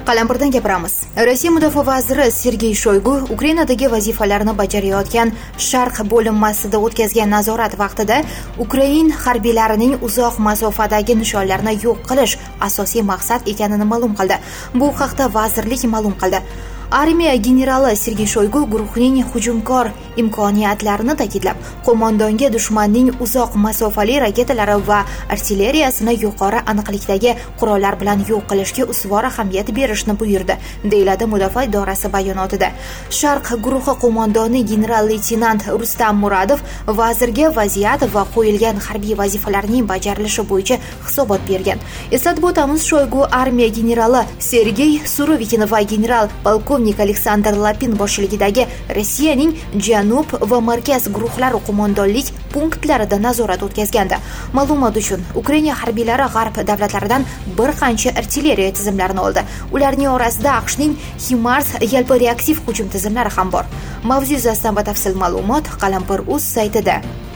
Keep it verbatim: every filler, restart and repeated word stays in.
Qalampirdan gapiramiz. Rossiya mudofaa vaziri Sergey Shoygu Ukrainadagi vazifalarni bajarayotgan Sharq bo'linmasida o'tkazgan nazorat vaqtida Ukrain harbiylarining uzoq masofadagi nishonlarni yo'q qilish asosiy maqsad ekanini ma'lum qildi. Bu haqda vazirlik ma'lum qildi. Armiya generali Sergey Shoygu guruhning hujumkor imkoniyatlarini ta'kidlab, qo'mondonga dushmanning uzoq masofali raketalari va artilleriyasini yuqori aniqlikdagi qurollar bilan yo'q qilishga ustuvor ahamiyat berishni buyurdi, deyiladi mudofaa idorasi bayonotida. Sharq guruhi qo'mondoni general-leytenant Rustam Muradov vazirga vaziyat va qo'yilgan harbiy vazifalarning bajarilishi bo'yicha hisobot bergan. Eslatib o'tamiz, Shoygu armiya generali Sergey Surovikin va general polkovnik Aleksandr Lapin boshchiligidagi Rossiyaning janub va markaz guruhlari qo'mondonlik punktlarida nazorat o'tkazgandi. Ma'lumot uchun, Ukraina harbiylari g'arb davlatlaridan bir qancha artilleriya tizimlarini oldi. Ularning orasida AQShning HIMARS yalpi reaktiv hujum tizimlari ham bor. Mavzu yuzasidan batafsil ma'lumot Qalampir.uz saytida.